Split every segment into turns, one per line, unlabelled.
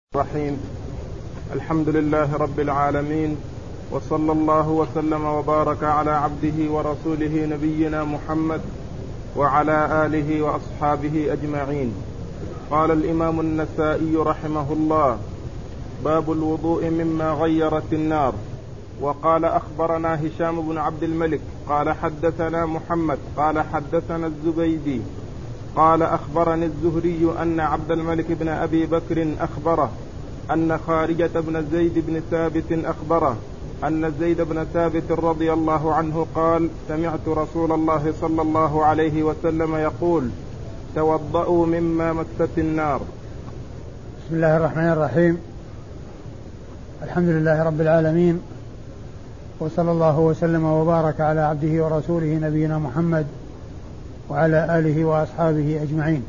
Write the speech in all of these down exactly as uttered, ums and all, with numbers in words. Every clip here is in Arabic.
الرحيم. الحمد لله رب العالمين، وصلى الله وسلم وبارك على عبده ورسوله نبينا محمد وعلى آله وأصحابه أجمعين. قال الإمام النسائي رحمه الله: باب الوضوء مما غيرت النار. وقال: أخبرنا هشام بن عبد الملك قال حدثنا محمد قال حدثنا الزبيدي قال أخبرني الزهري أن عبد الملك بن أبي بكر أخبره أن خارجة بن زيد بن ثابت أخبره أن زيد بن ثابت رضي الله عنه قال: سمعت رسول الله صلى الله عليه وسلم يقول: توضؤوا مما مست النار.
بسم الله الرحمن الرحيم. الحمد لله رب العالمين، وصلى الله وسلم وبارك على عبده ورسوله نبينا محمد وعلى آله وأصحابه أجمعين.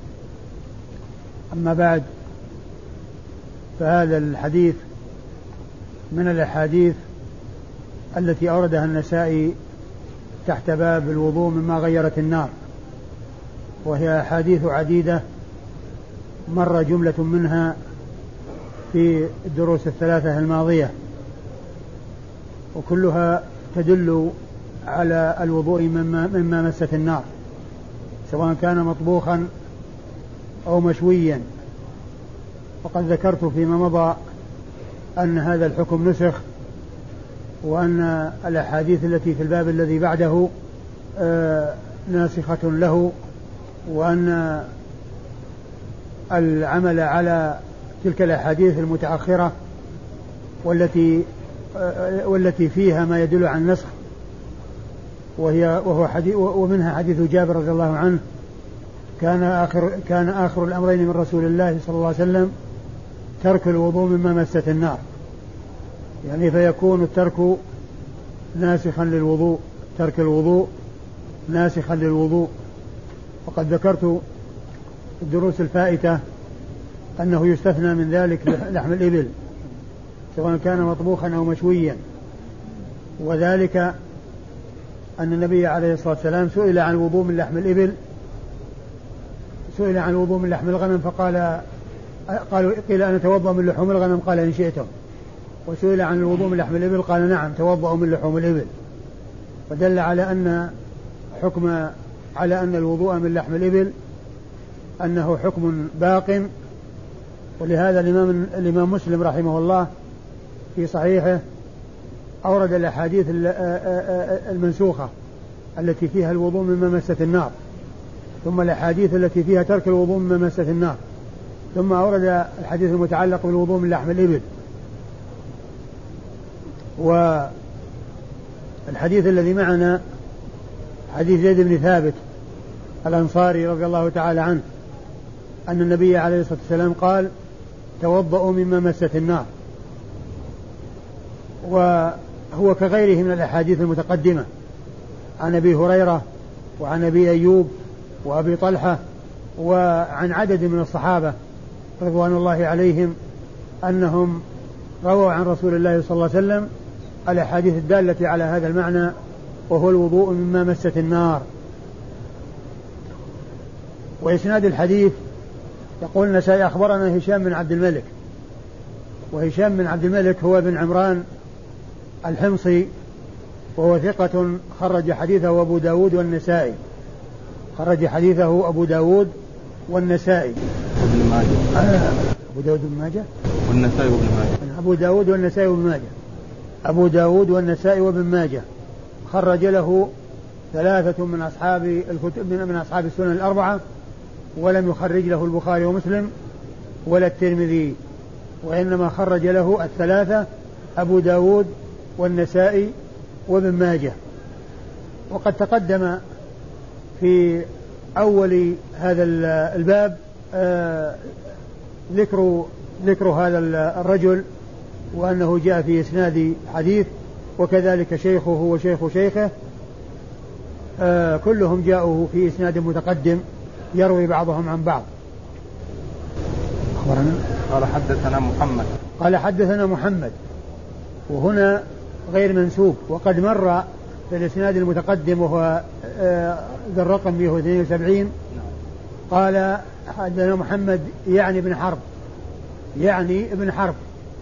أما بعد، فهذا الحديث من الأحاديث التي أوردها النسائي تحت باب الوضوء مما غيرت النار، وهي أحاديث عديدة مر جملة منها في الدروس الثلاثة الماضية، وكلها تدل على الوضوء مما, مما مست النار، سواء كان مطبوخا أو مشويا. وقد ذكرت فيما مضى أن هذا الحكم نسخ، وأن الأحاديث التي في الباب الذي بعده آه ناسخة له، وأن العمل على تلك الأحاديث المتأخرة والتي آه والتي فيها ما يدل على النسخ، وهي وهو حديث ومنها حديث جابر رضي الله عنه: كان آخر كان آخر الأمرين من رسول الله صلى الله عليه وسلم ترك الوضوء مما مست النار، يعني فيكون الترك ناسخا للوضوء، ترك الوضوء ناسخا للوضوء. وقد ذكرت الدروس الفائتة أنه يستثنى من ذلك لحم الإبل، سواء كان مطبوخا أو مشويا، وذلك أن النبي عليه الصلاة والسلام سئل عن الوضوء من لحم الإبل، سئل عن الوضوء من لحم الغنم فقال قالوا قيل أنا أتوضأ من لحوم الغنم قال إن شئتم، وسئل عن الوضوء من لحم الإبل قال نعم توضأ من لحوم الإبل، فدل على أن حكم على أن الوضوء من لحم الإبل أنه حكم باق. ولهذا الإمام, الإمام مسلم رحمه الله في صحيحه أورد الأحاديث المنسوخة التي فيها الوضوء مما مست النار، ثم الأحاديث التي فيها ترك الوضوء مما مست النار، ثم أورد الحديث المتعلق بالوضوء من لحم الإبل. والحديث الذي معنا حديث زيد بن ثابت الأنصاري رضي الله تعالى عنه أن النبي عليه الصلاة والسلام قال: توضؤوا مما مست النار. وهو كغيره من الأحاديث المتقدمة عن أبي هريرة وعن أبي أيوب وأبي طلحة وعن عدد من الصحابة رضوان الله عليهم أنهم رووا عن رسول الله صلى الله عليه وسلم الأحاديث الدالة على هذا المعنى، وهو الوضوء مما مست النار. وإسناد الحديث يقول النسائي: أخبرنا هشام بن عبد الملك. وهشام بن عبد الملك هو بن عمران الحمصي، وهو ثقة خرج حديثه أبو داود والنسائي، خرج حديثه أبو داود والنسائي
وابن ماجه.
آه. أبو داود وابن ماجه
والنسائي وابن ماجه.
أبو داود والنسائي وابن ماجه. أبو داود والنسائي وابن ماجه خرج له ثلاثة من أصحاب الكتب من أصحاب السنن الأربعة، ولم يخرج له البخاري ومسلم ولا الترمذي، وإنما خرج له الثلاثة: أبو داود والنسائي وابن ماجه. وقد تقدم في أول هذا الباب آه ذكر ذكر هذا الرجل، وأنه جاء في إسناد حديث، وكذلك شيخه وشيخ شيخه آه كلهم جاءوا في إسناد متقدم يروي بعضهم عن بعض.
أخبرنا قال حدثنا محمد
قال حدثنا محمد، وهنا غير منسوب، وقد مر في الإسناد المتقدم وهو آه ذا الرقم مئة واثنين وسبعين قال حدثنا محمد يعني بن حرب يعني ابن حرب.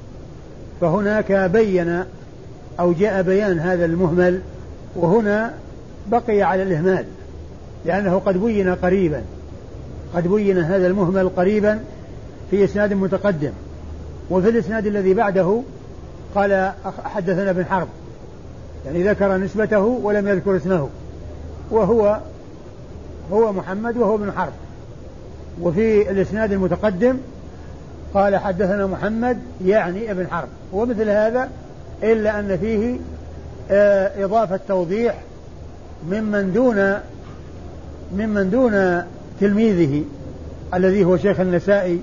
فهناك بين أو جاء بيان هذا المهمل، وهنا بقي على الإهمال لأنه قد بين قريبا، قد بين هذا المهمل قريبا في إسناد متقدم. وفي الإسناد الذي بعده قال حدثنا ابن حرب، يعني ذكر نسبته ولم يذكر اسمه، وهو هو محمد وهو ابن حرب. وفي الإسناد المتقدم قال حدثنا محمد يعني ابن حرب. ومثل هذا إلا أن فيه إضافة توضيح ممن دون ممن دون تلميذه الذي هو شيخ النسائي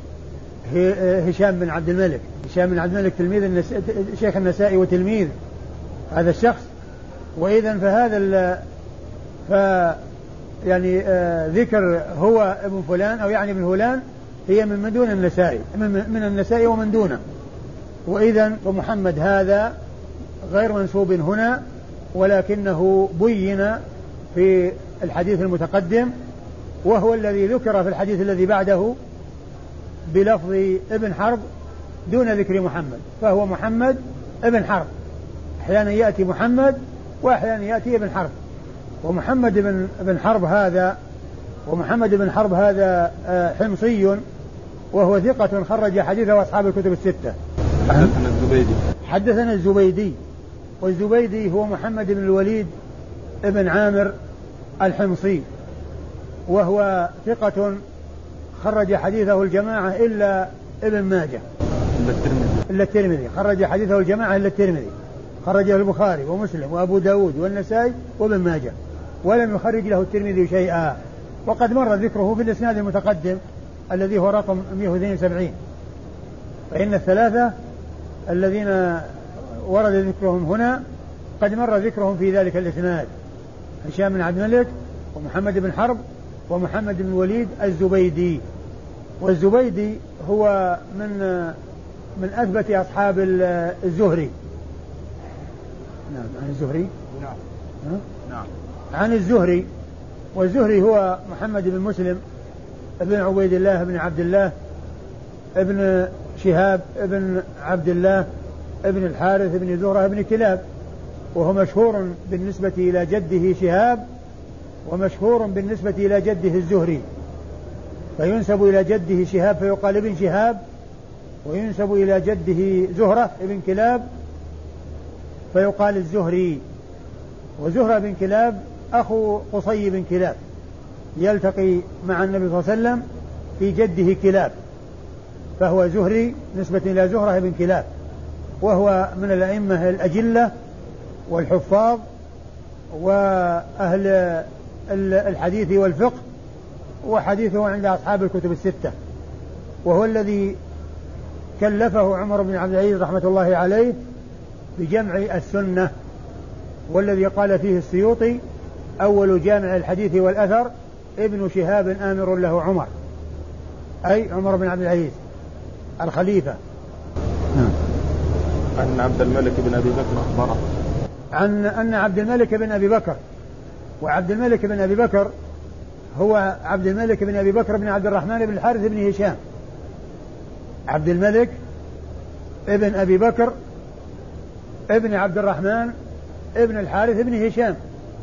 هشام بن عبد الملك. هشام بن عبد الملك تلميذ النس... شيخ النسائي وتلميذ هذا الشخص. وإذن فهذا ال... ف يعني آه ذكر هو ابن فلان أو يعني ابن فلان هي من من دون النسائي، من, من النسائي ومن دونه. وإذن ومحمد هذا غير منسوب هنا، ولكنه بين في الحديث المتقدم، وهو الذي ذكر في الحديث الذي بعده بلفظ ابن حرب دون ذكر محمد، فهو محمد ابن حرب. أحيانا يأتي محمد وأحيانا يأتي ابن حرب. ومحمد بن ابن حرب هذا ومحمد بن حرب هذا حمصي، وهو ثقة خرج حديثه أصحاب الكتب الستة.
حدثنا الزبيدي
حدثنا الزبيدي والزبيدي هو محمد بن الوليد ابن عامر الحمصي، وهو ثقة خرج حديثه الجماعة إلا ابن ماجه إلا الترمذي. خرج حديثه الجماعة إلا الترمذي، خرجه البخاري ومسلم وأبو داود والنسائي وابن ماجه، ولم يخرج له الترمذي شيئا. وقد مر ذكره في الإسناد المتقدم الذي هو رقم مئة واثنين وسبعين. فإن الثلاثة الذين ورد ذكرهم هنا قد مر ذكرهم في ذلك الإسناد: هشام بن عبد الملك ومحمد بن حرب ومحمد بن الوليد الزبيدي. والزبيدي هو من من أثبت أصحاب الزهري. نعم عن الزهري.
نعم نعم
عن الزهري. والزهري هو محمد بن مسلم ابن عبيد الله بن عبد الله ابن شهاب ابن عبد الله ابن الحارث ابن زهرة ابن كلاب، وهو مشهور بالنسبة إلى جده شهاب، ومشهور بالنسبة إلى جده الزهري. فينسب إلى جده شهاب فيقال ابن شهاب، وينسب إلى جده زهرة ابن كلاب فيقال الزهري. وزهرة بن كلاب أخو قصي بن كلاب، يلتقي مع النبي صلى الله عليه وسلم في جده كلاب، فهو زهري نسبة إلى زهرة بن كلاب، وهو من الأئمة الأجلة والحفاظ وأهل الحديث والفقه، وحديثه عند أصحاب الكتب الستة. وهو الذي كلفه عمر بن عبد العزيز رحمة الله عليه بجمع السنة، والذي قال فيه السيوطي: أول جامع الحديث والأثر ابن شهاب آمر له عمر، أي عمر بن عبد العزيز الخليفة.
أن عبد الملك بن أبي بكر أخبره
عن أن عبد الملك بن أبي بكر، وعبد الملك بن أبي بكر هو عبد الملك بن أبي بكر بن عبد الرحمن بن الحارث بن هشام. عبد الملك ابن أبي بكر ابن عبد الرحمن ابن الحارث بن هشام.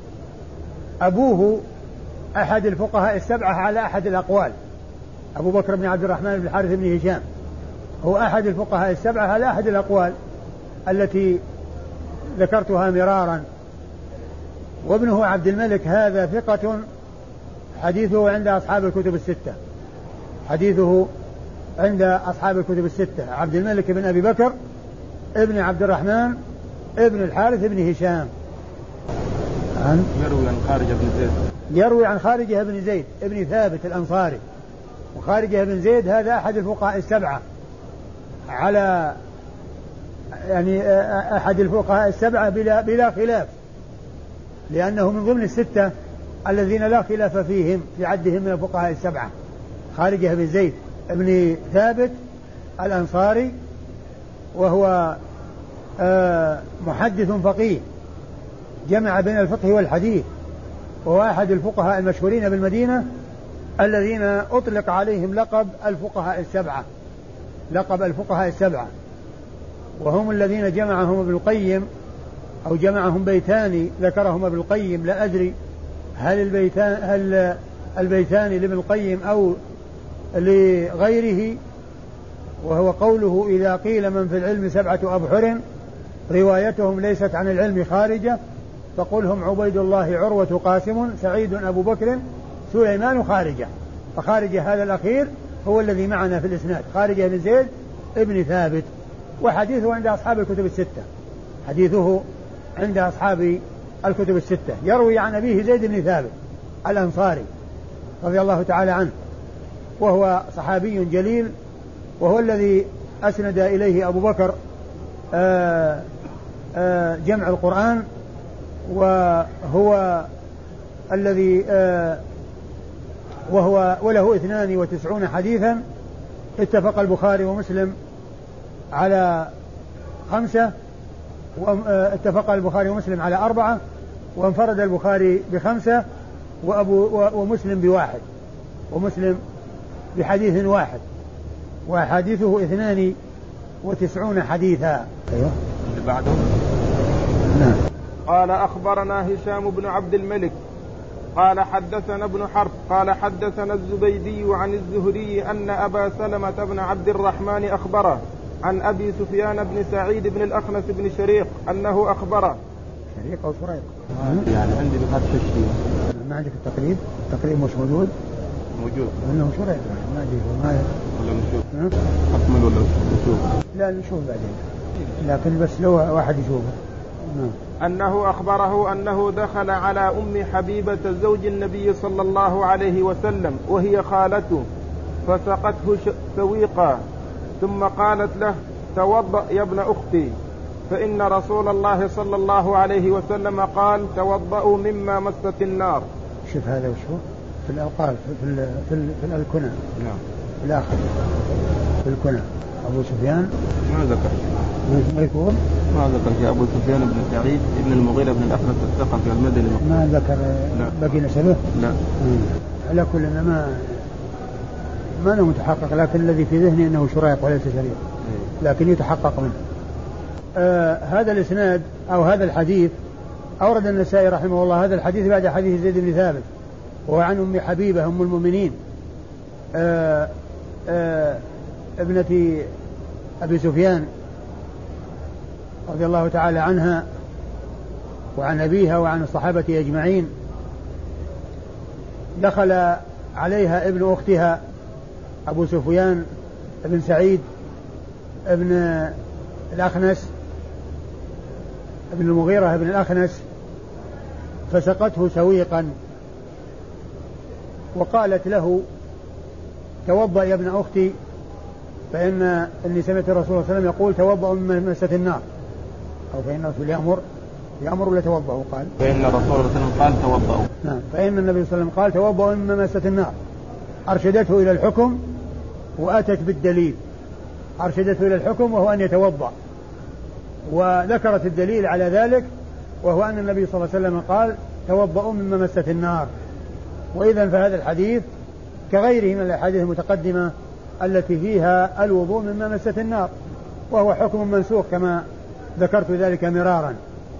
أبوه أحد الفقهاء السبعة على أحد الأقوال. أبو بكر بن عبد الرحمن بن الحارث بن هشام هو أحد الفقهاء السبعة على أحد الأقوال التي ذكرتها مرارا. وابنه عبد الملك هذا ثقة حديثه عند أصحاب الكتب الستة، حديثه عند أصحاب الكتب الستة. عبد الملك بن أبي بكر ابن عبد الرحمن ابن الحارث بن هشام. عن
يروي عن خارجة بن زيد
يروي عن خارجة بن زيد ابن ثابت الأنصاري. وخارجة بن زيد هذا أحد الفقهاء السبعة على يعني أحد الفقهاء السبعة بلا, بلا خلاف، لأنه من ضمن الستة الذين لا خلاف فيهم في عدهم من الفقهاء السبعة. خارجة بن زيد ابن ثابت الأنصاري، وهو محدث فقيه جمع بين الفقه والحديث، وهو أحد الفقهاء المشهورين بالمدينة الذين أطلق عليهم لقب الفقهاء السبعة، لقب الفقهاء السبعة، وهم الذين جمعهم ابن القيم أو جمعهم بيتان ذكرهم ابن القيم، لا أدري هل البيتان, هل البيتان لابن القيم أو لغيره، وهو قوله إذا قيل من في العلم سبعة أبحر روايتهم ليست عن العلم خارجة فقل هم عبيد الله عروة قاسم سعيد أبو بكر سليمان خارجة. فخارجة هذا الأخير هو الذي معنا في الإسناد، خارجة بن زيد ابن ثابت، وحديثه عند أصحاب الكتب الستة، حديثه عند أصحاب الكتب الستة، يروي عن أبيه زيد بن ثابت الأنصاري رضي الله تعالى عنه، وهو صحابي جليل، وهو الذي أسند إليه أبو بكر آآ آآ جمع القرآن، وهو الذي وهو وله اثنان وتسعون حديثا، اتفق البخاري ومسلم على خمسة، واتفق البخاري ومسلم على أربعة، وانفرد البخاري بخمسة وأبو ومسلم بواحد، ومسلم بحديث واحد، وحديثه اثنان وتسعون حديثا. أيوة.
اللي بعده.
نعم.
قال أخبرنا هشام بن عبد الملك قال حدثنا ابن حرب قال حدثنا الزبيدي عن الزهري أن أبا سلمة بن عبد الرحمن أخبره عن أبي سفيان بن سعيد بن الأخنس بن شريق أنه أخبره.
شريق أو شريق؟
يعني عندي بفتح الشيء.
ما عندك التقريب؟ التقريب مش موجود؟
موجود.
إنه شريق ما أدري ما
ولا نشوف. أكمل ولا نشوف؟
لا نشوف بعدين. لكن بس لو واحد يشوفه. نعم.
أنه أخبره أنه دخل على أم حبيبة زوج النبي صلى الله عليه وسلم وهي خالته فسقته سويقا ثم قالت له توضأ يا ابن أختي، فإن رسول الله صلى الله عليه وسلم قال توضأوا مما مست النار.
شوف هذا وشو في الألقاب في ال في, ال في الكنى.
نعم.
في الآخر في الكنى أبو سفيان
ما ذكر
ما يكون
ما ذكر في أبو سفيان بن سعيد ابن المغيرة بن الأخنس الثقفي المدني
ما ذكر. باقي نسبه
لا.
على كل ما ما أنا متحقق، لكن الذي في ذهني أنه شريق وليس شريق، لكن يتحقق منه. آه هذا الإسناد أو هذا الحديث أورد النسائي رحمه الله هذا الحديث بعد حديث زيد بن ثابت، وهو عن أم حبيبة أم المؤمنين آه آه ابنة أبي سفيان رضي الله تعالى عنها وعن أبيها وعن الصحابة أجمعين. دخل عليها ابن أختها أبو سفيان ابن سعيد ابن الأخنس ابن المغيرة ابن الأخنس فسقته سويقا وقالت له توضأ يا ابن أختي، فإن إني سمعت الرسول صلى الله عليه وسلم يقول توضأ من مسة النار، أو فإن الرسول يأمر يأمر ولا توضأوا قال
فإن الرسول صلى الله عليه وسلم قال توضأوا.
نعم. فإن النبي صلى الله عليه وسلم قال توضأ من مسة النار، أرشدته إلى الحكم وأتت بالدليل، أرشدته إلى الحكم وهو أن يتوضأ، وذكرت الدليل على ذلك وهو أن النبي صلى الله عليه وسلم قال توضأوا مما مست النار. وإذن فهذا الحديث كغيره من الأحاديث المتقدمة التي فيها الوضوء مما مست النار، وهو حكم منسوخ كما ذكرت ذلك مرارا.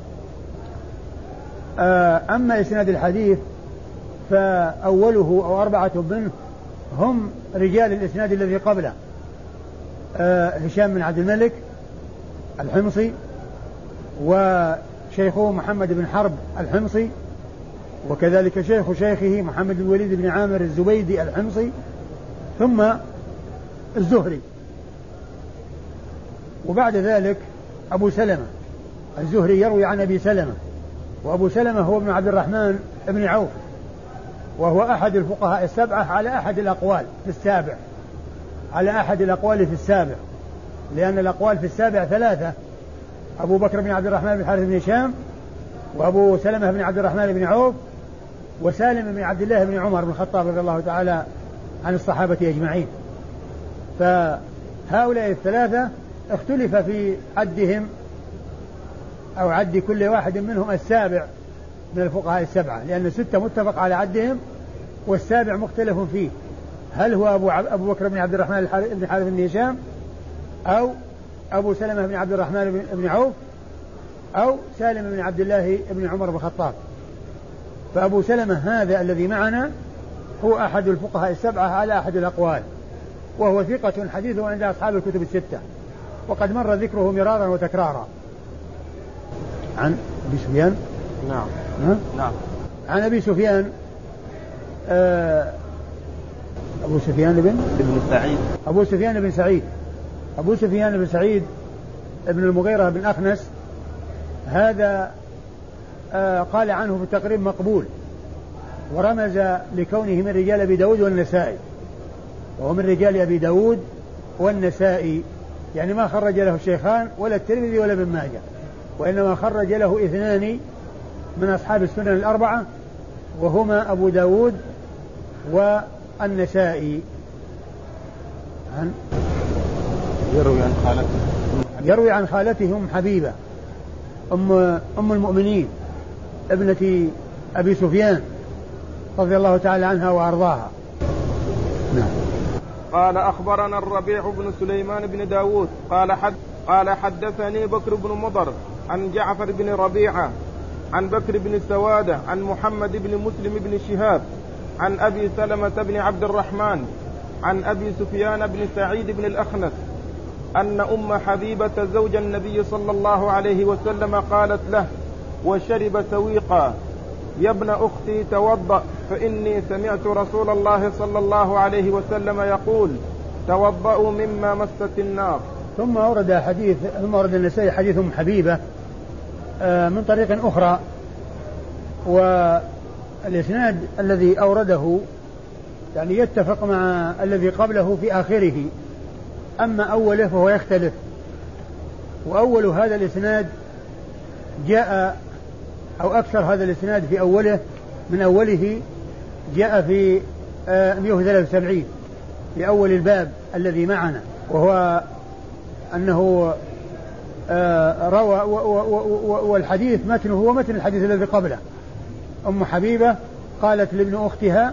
أما إسناد الحديث فأوله أو أربعة منه هم رجال الإسناد الذي قبله، هشام بن عبد الملك الحمصي، وشيخه محمد بن حرب الحمصي، وكذلك شيخ شيخه محمد بن الوليد بن عامر الزبيدي الحمصي، ثم الزهري، وبعد ذلك أبو سلمة. الزهري يروي عن أبي سلمة، وأبو سلمة هو ابن عبد الرحمن بن عوف، وهو أحد الفقهاء السبعة على أحد الأقوال في السابع، على أحد الأقوال في السابع، لأن الأقوال في السابع ثلاثة: أبو بكر بن عبد الرحمن بن حارث بن هشام، وأبو سلمة بن عبد الرحمن بن عوف، وسالم بن عبد الله بن عمر بن الخطاب رضي الله تعالى عن الصحابة أجمعين. فهؤلاء الثلاثة اختلف في عدهم أو عد كل واحد منهم السابع من الفقهاء السبعة، لأن الستة متفق على عدهم والسابع مختلف فيه، هل هو أبو, عب... أبو بكر بن عبد الرحمن بن حارث بن هشام أو أبو سلمة بن عبد الرحمن بن عوف أو سالم بن عبد الله بن عمر بن الخطاب. فأبو سلمة هذا الذي معنا هو أحد الفقهاء السبعة على أحد الأقوال، وهو ثقة حديثه عند أصحاب الكتب الستة، وقد مر ذكره مرارا وتكرارا. عن أبي سفيان
نعم
نعم عن أبي سفيان آه أبو سفيان بن
بن سعيد
أبو سفيان بن سعيد أبو سفيان بن سعيد ابن المغيرة بن أخنس، هذا آه قال عنه في التقريب مقبول، ورمز لكونه من رجال أبي داود والنسائي، وهو من رجال أبي داود والنسائي، يعني ما خرج له الشيخان ولا الترمذي ولا ابن ماجه، وإنما خرج له اثنان من أصحاب السنن الأربعة، وهما أبو داود والنسائي. عن
يروي عن خالته
يروي عن خالته أم حبيبة أم, أم المؤمنين ابنة أبي سفيان رضي الله تعالى عنها وأرضاها.
نعم. قال أخبرنا الربيع بن سليمان بن داود قال حد قال حدثني بكر بن مضر عن جعفر بن ربيعة عن بكر بن سوادة عن محمد بن مسلم بن شهاب عن أبي سلمة بن عبد الرحمن عن أبي سفيان بن سعيد بن الأخنس أن أم حبيبة زوج النبي صلى الله عليه وسلم قالت له وشرب سويقا يا ابن أختي توضأ فإني سمعت رسول الله صلى الله عليه وسلم يقول توضأوا مما مست النار.
ثم أورد حديث ثم أورد النسائي حديث أم حبيبة من طريق أخرى، والإسناد الذي أورده يعني يتفق مع الذي قبله في آخره، أما أوله فهو يختلف. وأول هذا الإسناد جاء أو أكثر هذا الإسناد في أوله من أوله جاء في مئة وثلاثة وسبعين في أول الباب الذي معنا، وهو أنه روى والحديث متنه هو متن الحديث الذي قبله. أم حبيبة قالت لابن أختها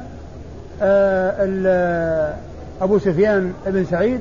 أبو سفيان بن سعيد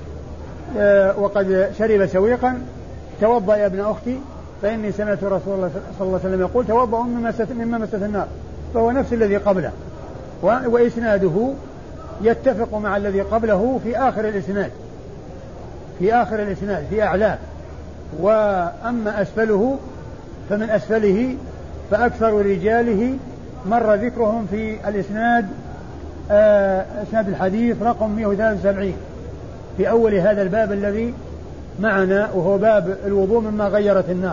وقد شرب سويقا توضأ يا ابن أختي فإني سمعت رسول الله صلى الله عليه وسلم يقول توضأوا مما مست النار، فهو نفس الذي قبله، وإسناده يتفق مع الذي قبله في آخر الإسناد في آخر الإسناد في أعلاه. وأما أسفله فمن أسفله فأكثر رجاله مر ذكرهم في الإسناد آه إسناد الحديث رقم مئة وثلاثة وسبعين في أول هذا الباب الذي معنا، وهو باب الوضوء مما غيرت النار.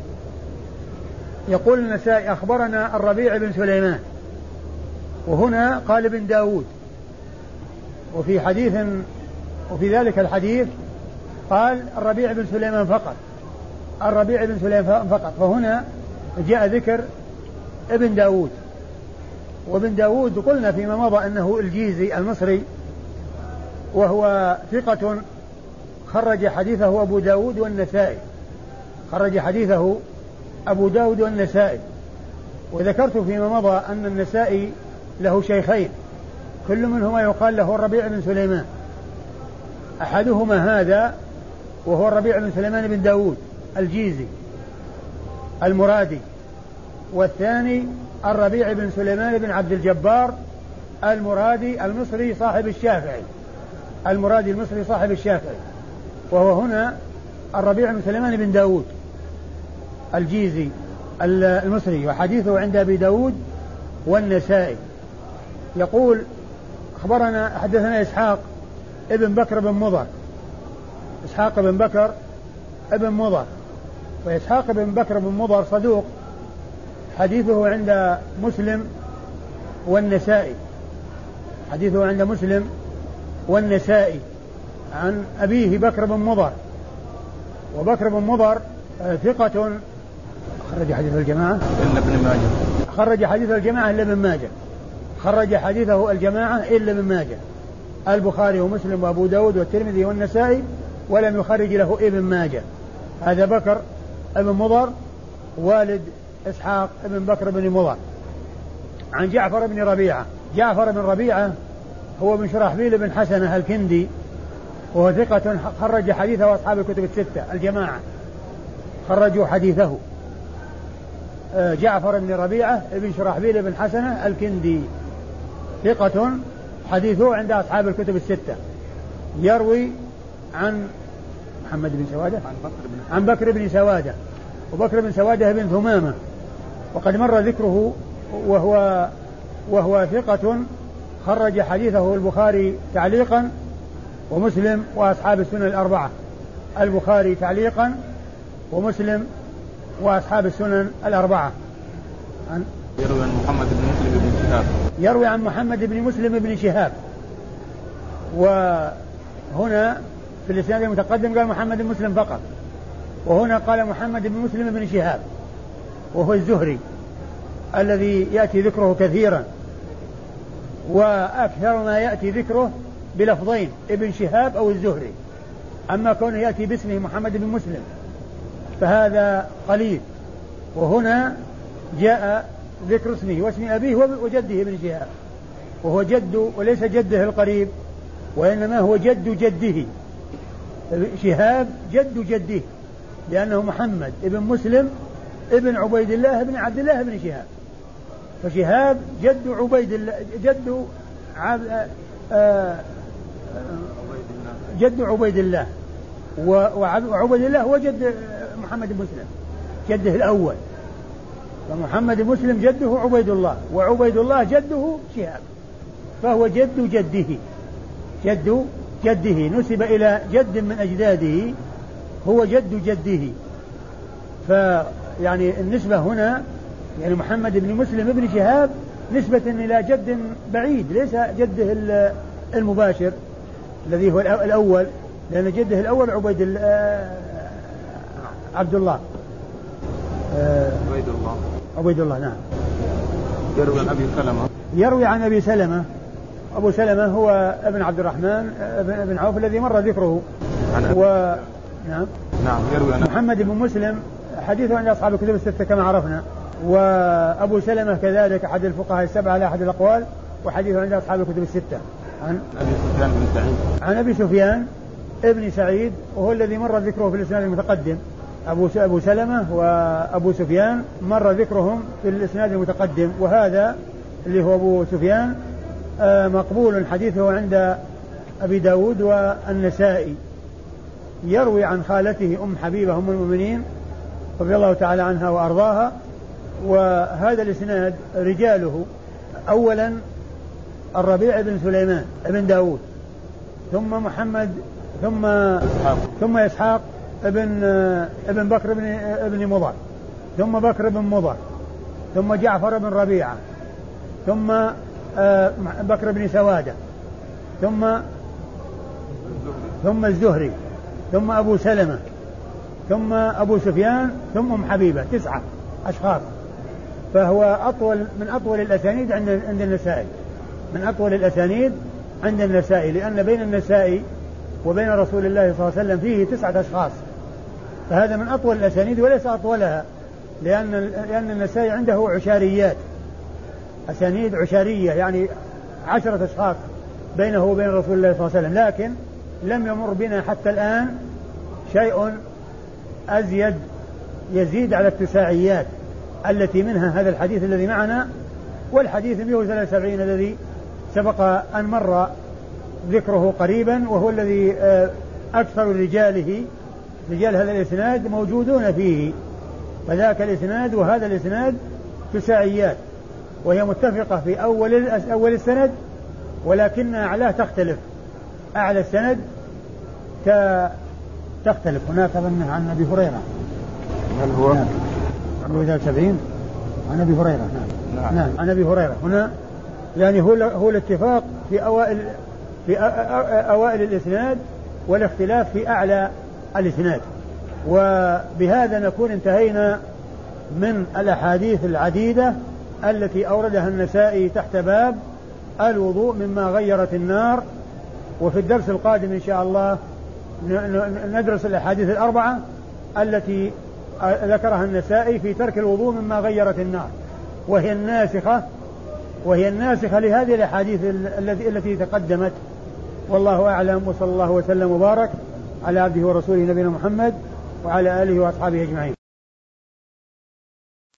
يقول النسائي أخبرنا الربيع بن سليمان، وهنا قال ابن داود، وفي حديث وفي ذلك الحديث قال الربيع بن سليمان فقط الربيع بن سليمان فقط فهنا جاء ذكر ابن داود. وابن داود قلنا فيما مضى أنه الجيزي المصري، وهو ثقة خرج حديثه أبو داود والنسائي خرج حديثه أبو داود والنسائي. وذكرت فيما مضى أن النسائي له شيخين كل منهما يقال له الربيع بن سليمان، أحدهما هذا وهو الربيع بن سليمان بن داود الجيزي المرادي، والثاني الربيع بن سليمان بن عبد الجبار المرادي المصري صاحب الشافعي المرادي المصري صاحب الشافعي وهو هنا الربيع بن سليمان بن داود الجيزي المصري، وحديثه عند أبي داود والنسائي. يقول أخبرنا حدثنا إسحاق ابن بكر بن مضر إسحاق بن بكر ابن مضر وإسحاق بن بكر بن مضر صدوق، حديثه عند مسلم والنسائي حديثه عند مسلم والنسائي عن أبيه بكر بن مضر، وبكر بن مضر ثقة خرج حديث الجماعة
إلا ابن ماجه
خرج حديث الجماعة إلا ابن ماجه خرج حديثه الجماعة إلا ابن ماجه البخاري ومسلم وأبو داود والترمذي والنسائي، ولم يخرج له ابن ماجه. هذا بكر ابن مضر والد إسحاق ابن بكر بن مضر. عن جعفر بن ربيعة جعفر بن ربيعة هو بن شرحبيل بن حسنة الكندي، وهو ثقة خرج حديثه أصحاب الكتب الستة الجماعة خرجوا حديثه. جعفر بن ربيعة ابن شرحبيل بن حسنة الكندي ثقة حديثه عند أصحاب الكتب الستة، يروي عن محمد بن سوادة عن بكر بن سوادة، وبكر بن سوادة بن ثمامة وقد مر ذكره، وهو وهو ثقة خرج حديثه البخاري تعليقا ومسلم وأصحاب السنن الأربعة، البخاري تعليقا ومسلم وأصحاب السنن الأربعة. عن
يروي عن محمد بن مسلم بن شهاب
يروي عن محمد بن مسلم بن شهاب، وهنا في الإسناد المتقدم قال محمد بن مسلم فقط، وهنا قال محمد بن مسلم بن شهاب وهو الزهري الذي يأتي ذكره كثيرا، وأكثر ما يأتي ذكره بلفظين ابن شهاب أو الزهري، أما كونه يأتي باسمه محمد بن مسلم فهذا قليل. وهنا جاء ذكر اسمه واسم أبيه وجده ابن شهاب، وهو جد وليس جده القريب، وإنما هو جد جده. شهاب جد جده لأنه محمد ابن مسلم ابن عبيد الله ابن عبد الله ابن شهاب، فشهاب جد عبيد الله جد عب... آه... جد عبيد الله، وعبيد الله هو جد محمد بن مسلم جده الأول، فمحمد مسلم جده عبيد الله، وعبيد الله جده شهاب، فهو جد جده جد جده نسب إلى جد من أجداده، هو جد جده. فيعني النسبة هنا يعني محمد بن مسلم بن شهاب نسبة إلى جد بعيد، ليس جده المباشر الذي هو الأول، لأن جده الأول عبيد عبد الله
عبيد الله
عبيد الله نعم.
يروي عن أبي سلمة
يروي عن أبي سلمة أبو سلمة هو ابن عبد الرحمن ابن عوف الذي مر ذكره. و... نعم
نعم يروي عن
محمد بن مسلم حديثه عند أصحاب الكتب الستة كما عرفنا، وأبو سلمة كذلك أحد الفقهاء السبعة على أحد الأقوال، وحديثه عند أصحاب الكتب الستة. عن
أبي سفيان بن سعيد
عن أبي سفيان ابن سعيد وهو الذي مر ذكره في الإسناد المتقدم. أبو أبو سلمة وأبو سفيان مر ذكرهم في الإسناد المتقدم، وهذا اللي هو أبو سفيان مقبول حديثه عند أبي داود والنسائي، يروي عن خالته أم حبيبة أم المؤمنين رضي الله تعالى عنها وأرضاها. وهذا الإسناد رجاله أولا الربيع بن سليمان بن داود، ثم محمد ثم إسحاق. ثم إسحاق ابن ابن بكر بن ابن مضر، ثم بكر بن مضر، ثم جعفر بن ربيعة، ثم بكر بن سوادة، ثم ثم الزهري، ثم أبو سلمة، ثم أبو سفيان، ثم أم حبيبة. تسعة أشخاص، فهو أطول من أطول الأسانيد عند عند النسائي، من أطول الأسانيد عند النسائي، لأن بين النسائي وبين رسول الله صلى الله عليه وسلم فيه تسعة أشخاص، فهذا من أطول الأسانيد وليس أطولها، لأن لأن النسائي عنده عشاريات، أسانيد عشارية، يعني عشرة أشخاص بينه وبين رسول الله صلى الله عليه وسلم، لكن لم يمر بنا حتى الآن شيء أزيد يزيد على التساعيات التي منها هذا الحديث الذي معنا، والحديث مئة وثلاثة وسبعين الذي سبق أن مر ذكره قريبا، وهو الذي أكثر رجاله رجال هذا الإسناد موجودون فيه، فذاك الإسناد وهذا الإسناد تساعيات، وهي متفقة في أول أول السند، ولكن أعلاه تختلف، أعلى السند تختلف. هناك عن أبي هريرة،
هل هو
نعم. عن سبعين عن أبي هريرة نعم. نعم. نعم عن أبي هريرة. هنا يعني هو هو الاتفاق في أوائل في أوائل الإسناد والاختلاف في أعلى الإسناد. وبهذا نكون انتهينا من الأحاديث العديدة التي أوردها النسائي تحت باب الوضوء مما غيرت النار. وفي الدرس القادم إن شاء الله ندرس الأحاديث الأربعة التي ذكرها النسائي في ترك الوضوء مما غيرت النار، وهي الناسخة وهي الناسخة لهذه الأحاديث التي التي تقدمت والله أعلم، وصلى الله وسلم وبارك على عبده ورسوله نبينا محمد وعلى آله وأصحابه أجمعين.